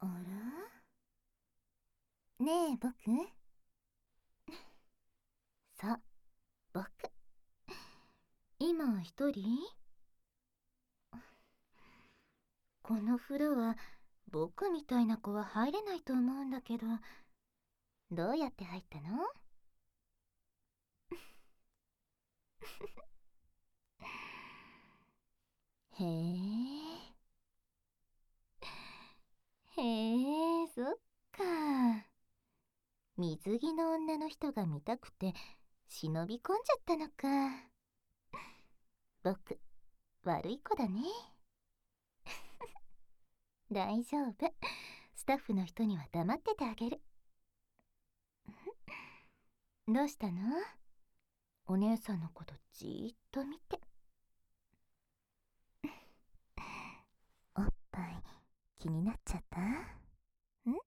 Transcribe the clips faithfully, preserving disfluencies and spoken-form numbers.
あら、ねえ僕。さ、僕今一人？この風呂は僕みたいな子は入れないと思うんだけど、どうやって入ったの？へえ、へえ、そっか。水着の女の人が見たくて忍び込んじゃったのか。僕、悪い子だね。大丈夫。スタッフの人には黙っててあげる。どうしたの？お姉さんのことじーっと見て。おっぱい気になっちゃった？ん？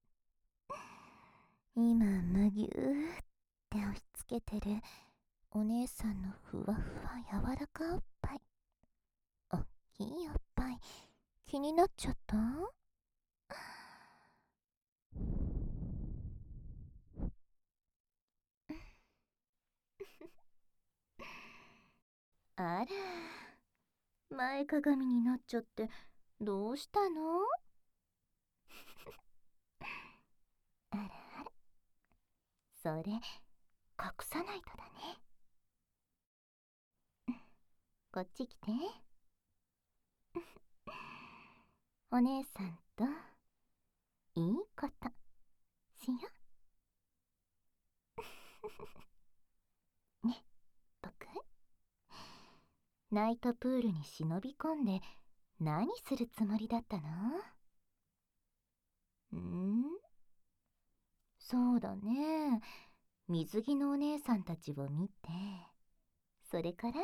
今むぎゅーって押し付けてるお姉さんのふわふわ柔らかおっぱい、おっきいおっぱい気になっちゃった？あら、前かがみになっちゃってどうしたの？あらあら、それ隠さないとだね。こっち来て。お姉さんといいことしよう。ね、僕、ナイトプールに忍び込んで何するつもりだったの？ん？そうだね。水着のお姉さんたちを見て、それから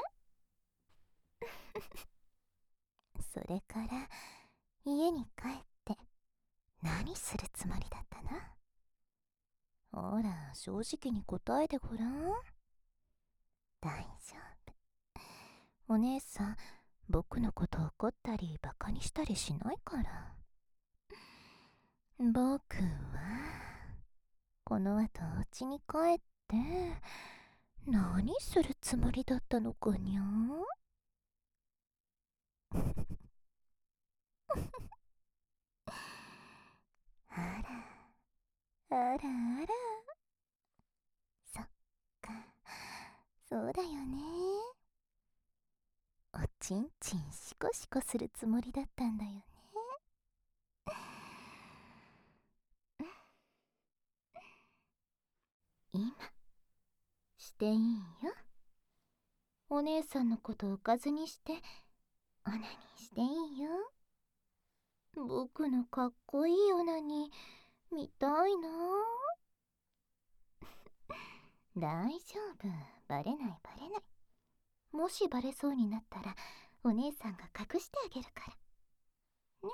それから家に帰って何するつもりだったの？ほら、正直に答えてごらん。大丈夫。お姉さん、僕のこと怒ったりバカにしたりしないから。僕はこの後お家に帰って何するつもりだったのかにゃ？あら、あらあら。そっか、そうだよね。おちんちんシコシコするつもりだったんだよね。今していいよ。お姉さんのことおかずにしてオナニーしていいよ。僕のかっこいいオナニー見たいな。大丈夫、バレないバレない。もしバレそうになったらお姉さんが隠してあげるから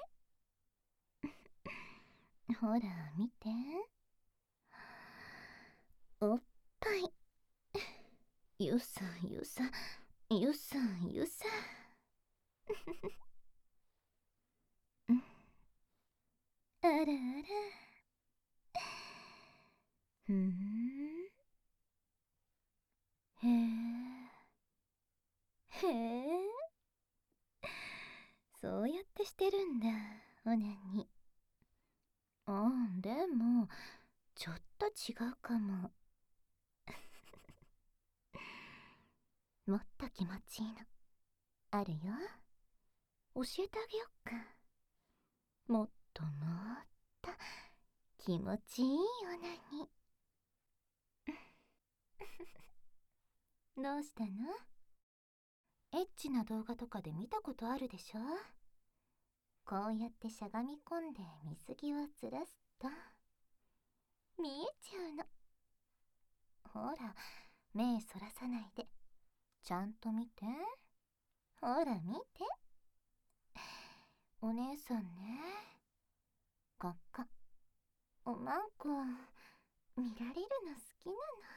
ね。ほら見て、おっぱいゆさゆさゆさゆさ。あらあら、ふん、へえへえ、そうやってしてるんだ、オナニー。うん、でもちょっと違うかも。もっと気持ちいいのあるよ。教えてあげよっか。もっともっと気持ちいいオナニー。どうしたの？エッチな動画とかで見たことあるでしょ？こうやってしゃがみ込んで水着をずらすと見えちゃうの。ほら、目そらさないでちゃんと見て。ほら見て、お姉さんね、ここおまんこ見られるの好きな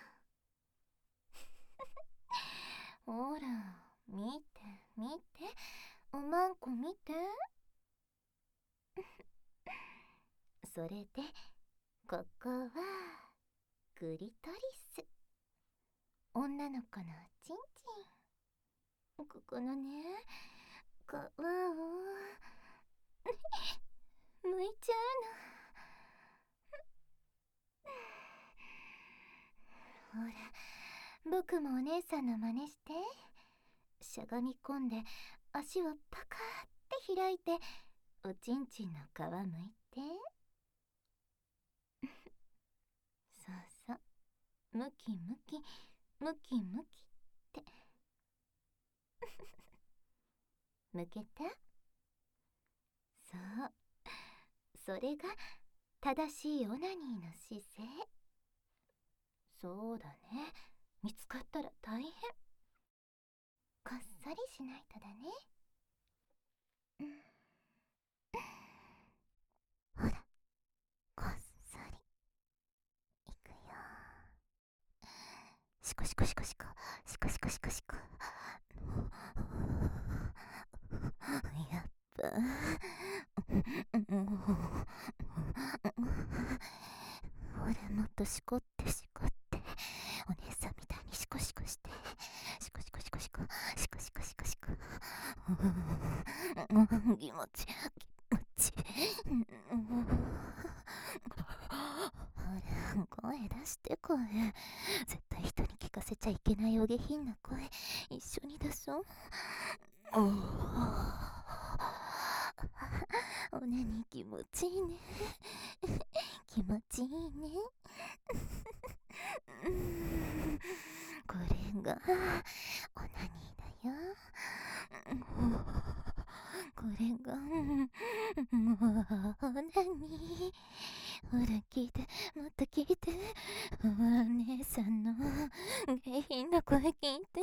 の。ほら見て見て、おまんこ見て。 それでここはクリトリス、女の子のチンチン。ここのね皮を剥いちゃうの。ほら、僕もお姉さんの真似して。しゃがみ込んで足をパカーって開いておちんちんの皮むいて。そうそう、ムキムキムキムキってむけた？そう、それが正しいオナニーの姿勢。そうだね、見つかったら大変。こっそりしないとだね。うん、ほら、こっそりいくよ。シコシコシコシコシコシコシコシコ。やっぱほら、もっとしこってしこって、お姉さんみたいにシコシコして、シコシコシコシコシコシコシコシコ。気持ち気持ち。ほら、声出して声。絶対人に聞かせちゃいけないお下品な声、一緒に出そう。おなに気持ちいいね。気持ちいいね。これがオナニーだよ。これがオナニー。ほら聞いて、もっと聞いて。お姉さんの下品な声聞いて。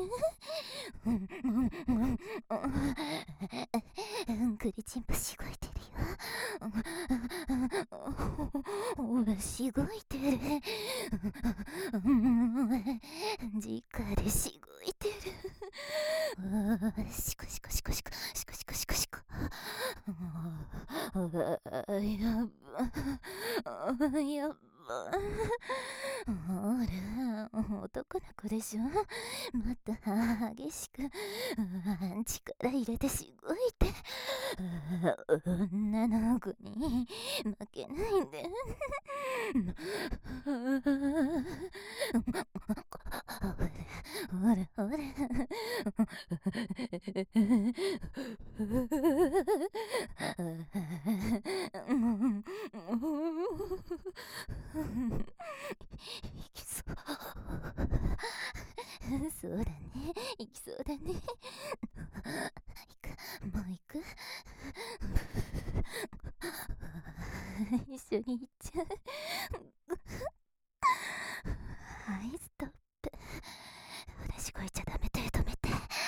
クリチンポしごいてるよ。ほらしごいてる。直でしごいてる。シコシコシコシコシコシコシコシコ。やっばやっば。ほら、男の子でしょ。もっと激しく力入れてしごいて。女の子に負けないで。ほらほらいきそう。そうだね、いきそうだね。いく、もういく。一緒に行っちゃう。はい、ストップ。ほらしごいちゃダメだよ、止めて。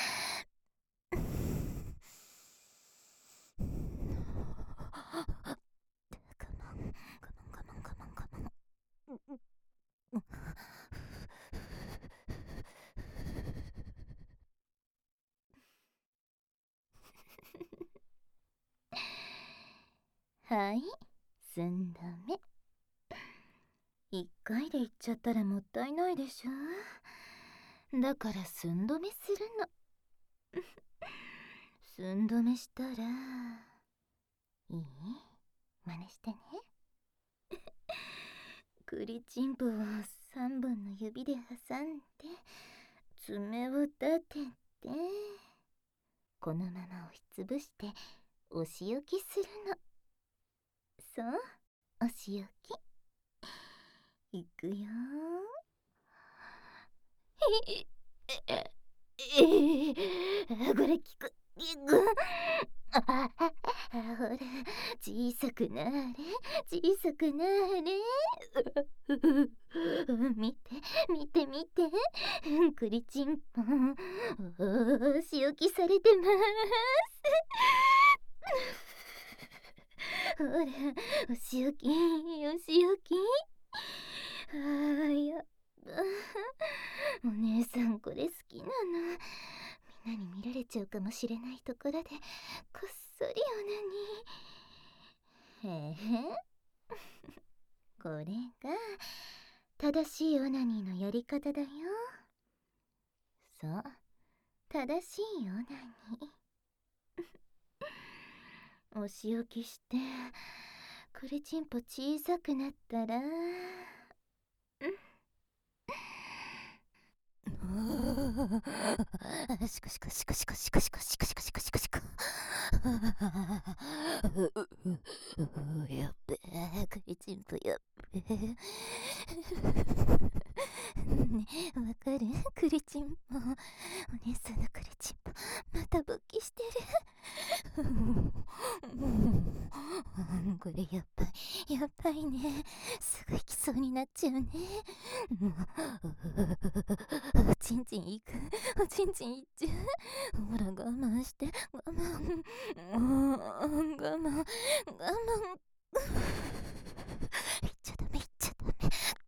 カモンカモンカモンカモンカモン。はい、寸止め。一回で行っちゃったらもったいないでしょ。だから寸止めするの。寸止めしたらいい？真似してね。クリチンポを三本の指で挟んで爪を立てて、このまま押しつぶしてお仕置きするの。そう、お仕置き。いくよ。えええ、これ聞く聞く。ああ、ほら小さくなれ小さくなれ。見て見て見て、クリチンポンお仕置きされてます。ほら、お仕置きお仕置き。あーやっば、お姉さんこれ好きなの。みんなに見られちゃうかもしれないところでこっそりオナニー。へえこれが正しいオナニーのやり方だよ。そう、正しいオナニー。お仕置きしてクレチンポ小さくなったら、シコシコシコシコシコシコシコシコシコシコシコ。やっべえ、クレチンポやっべえ。ねえ、わかる？クレチンポ。お姉さんのクレチンポ、また勃起してる。これやっばい、やっばいね。すぐ行きそうになっちゃうね。おちんちん行く、おちんちん行っちゃう。ほら我慢して、我慢、我慢、我慢、我慢。行っちゃダメ、行っちゃダメ。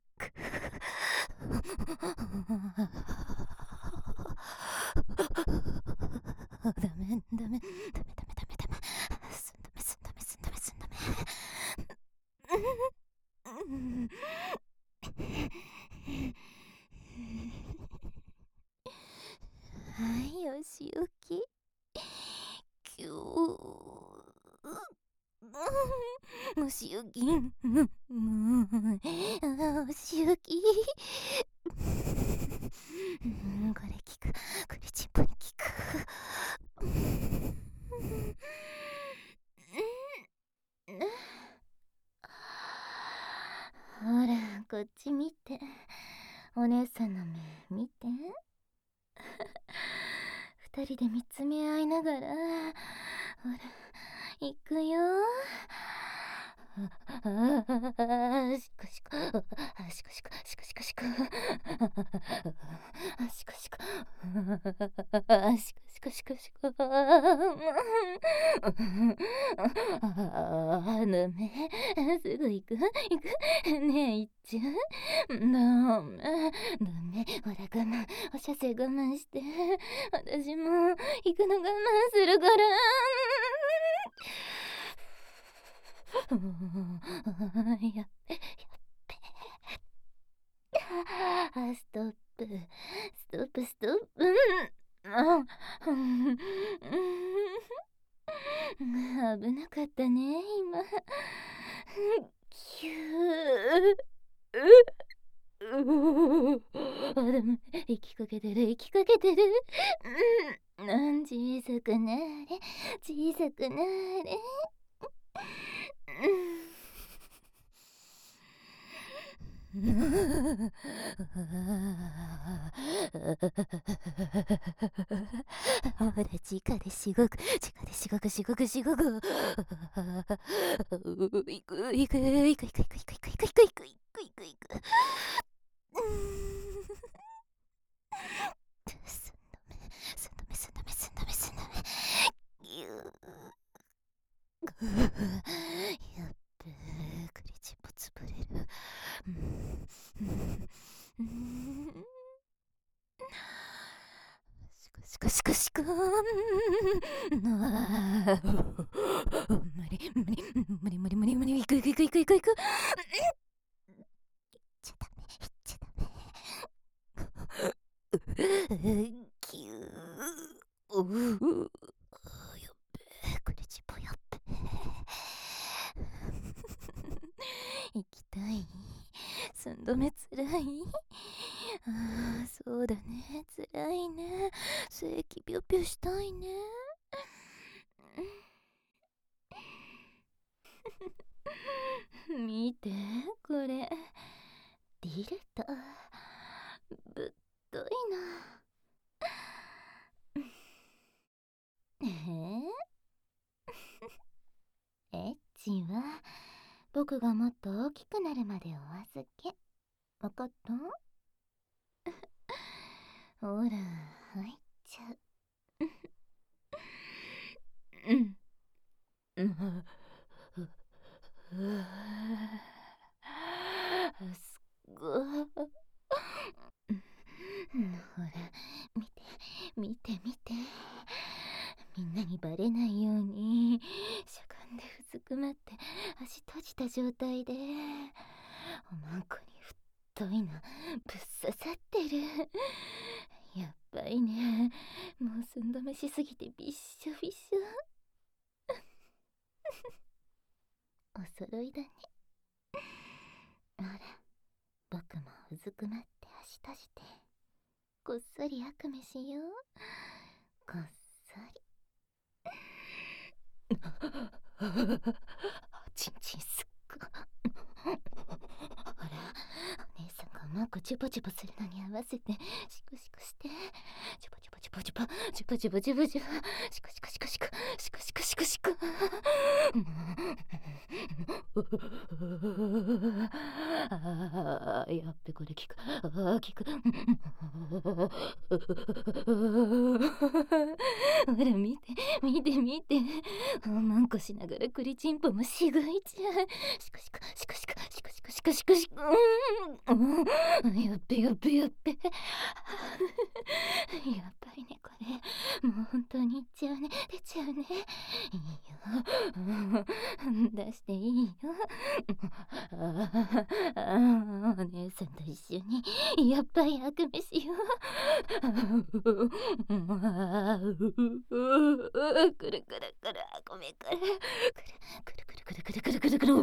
ダメ、ダメ、ダメ、ダメ、ダメ、ダメ。すんダメ、すんダメ、すんダメ、すんダメ。はい、お仕置き。きゅう。お仕置き。お仕置き。これ効く。これチンポに効く。ほら、こっち見て。お姉さんの目見て。二人で見つめ合いながら、ほら、行くよ。シコシコ、シコシコ、シコシコシコ、シコシコ、シコシコシコシコ、あの目、すぐ行く、行く、ねえ、行っちゃう。ダメ、ダメ、ほら我慢、お射精我慢して、私も行くの我慢するから。やっべ、やっべ。ストップ、ストップ、ストップ。危なかったね、今。キュー。あ、でも、息かけてる、息かけてる。うん、小さくなれ、小さくなれ。ほら、地下でしごく、地下でしごく、しごく、しごく。行く、行く、行く、行く、行く、行く、行く、行く、行く、行く、行く、行く。すんだめ、すんだめ、すんだめ、すんだめ、すんだめ。ぎゅー。やっべえ、クレチンポ潰れる。シコシコシコーン。無理無理無理無理無理無理。いくいくいくいくいくいく。いっちゃダメ、いっちゃダメ。キュー。おう、やっべえ、クレチンポやっべえ。行きたい？寸止めつらい？ああ、そうだね、つらいね。正規ぴょぴょしたいね。見て、これディレタ、ぶっといな。えー、エッチは僕がもっと大きくなるまでお預け。わかった？ほら、入っちゃう。うん。うん。すっごい。ほら、見て、見て、見て。みんなにバレないようにしゃがんでうずくまって足閉じた状態でおまんこに太いのぶっ刺さってる。やっばいね。もう寸止めしすぎてびっしょびしょ。お揃いだね。ほら、僕もうずくまって足閉じてこっそり悪夢しよう。こっそり。ちんちんすっご。ほら、お姉さんがおまんこチュポチュポするのに合わせてシクシクして、チュポチュポチュポチュポチュポチュポチュポチュポシクシクシクシクシクシクシクシク。あー、やっべ、これ効く。あー、効く。ほら見て見て見て、おまんこしながら栗ちんぽもしぐいちゃう。シクシクシクシクシクシクシクシクシク。うん、うん、やっべやっべやっべ。やっぱりねこれ、もう本当にいっちゃうね、出ちゃうね。いいよ、うん、出していいよ。ああ、お姉さんと一緒にやっぱり悪夢しよう。くるくるくる、ごめんくるくるくるくるくるくるくるくるくる。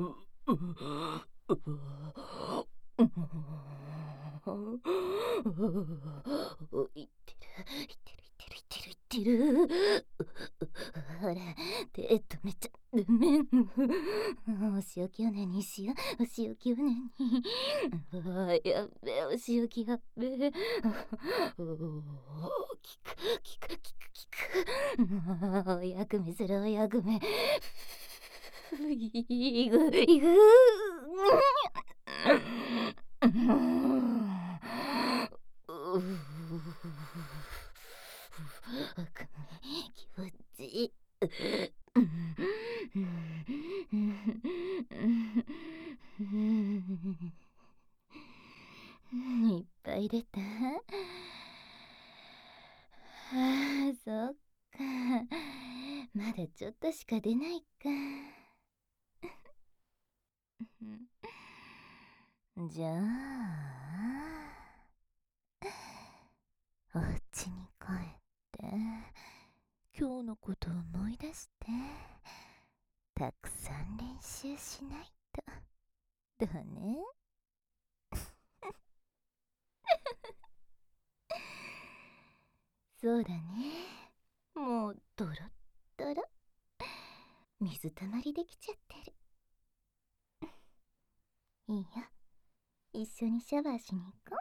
いってるいってるいってるいってるいってる。ほら、手止めちゃダメ。お仕置きおねにしよう。お仕置きおねに。あ、やっべ、お仕置きやっべ。おー、きくきくきくきく。お役目するお役目。いぐいぐ。気持ちいい。いっぱい出た。ああ、そっか。まだちょっとしか出ないか。じゃあお家に帰って今日のことを思い出してたくさん練習しないとだね。そうだね。もうドロッドロ、水たまりできちゃってる。いいよ、一緒にシャワーしに行こ